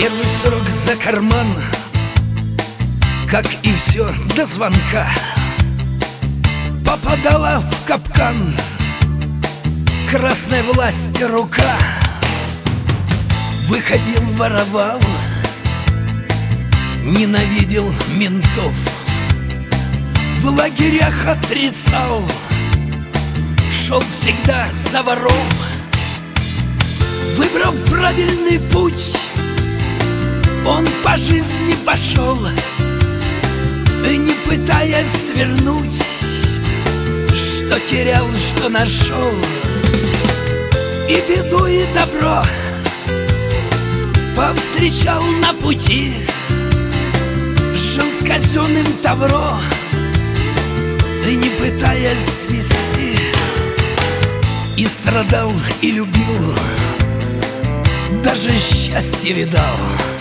Первый срок за карман, как и все до звонка. Попадала в капкан красной власти рука. Выходил, воровал, ненавидел ментов, в лагерях отрицал, шел всегда за воров. Выбрав правильный путь, он по жизни пошел, не пытаясь свернуть, что терял, что нашел. И беду, и добро повстречал на пути, жил с казенным тавро, не пытаясь свести. И страдал, и любил, даже счастье видал.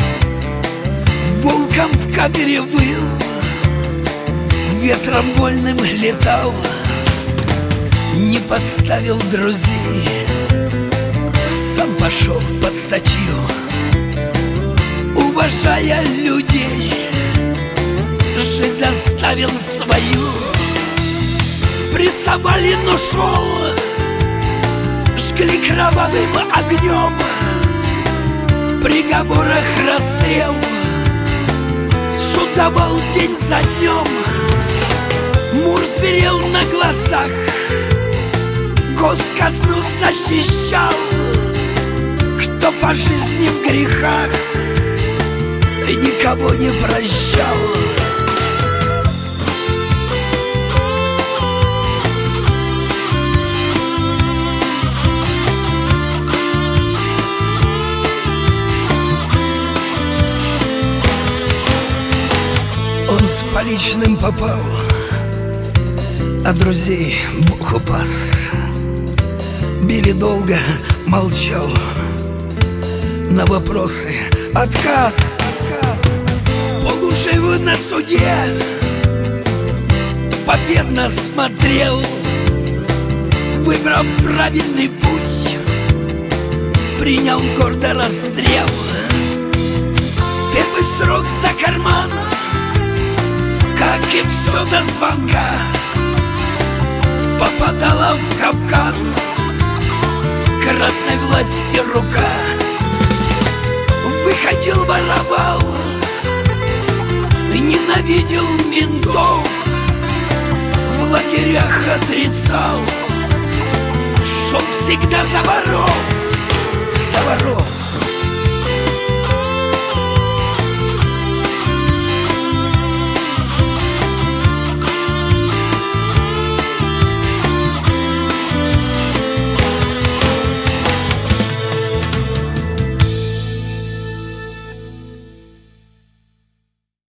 Волком в камере выл, ветром вольным летал, не подставил друзей, сам пошел под статью. Уважая людей, жизнь оставил свою. Прессовали, но шел, жгли кровавым огнем, в приговорах расстрел, суд давал день за днем. Мур зверел на глазах, госказну защищал. Кто по жизни в грехах, никого не прощал. Он с поличным попал, а друзей Бог упас. Били долго, молчал, на вопросы отказ. Полуживый на суде победно смотрел, выбрав правильный путь, принял гордо расстрел. Первый срок за карман, как и все до звонка. Попадала в капкан красной власти рука. Выходил, воровал, ненавидел ментов, в лагерях отрицал, шел всегда за воров, за воров.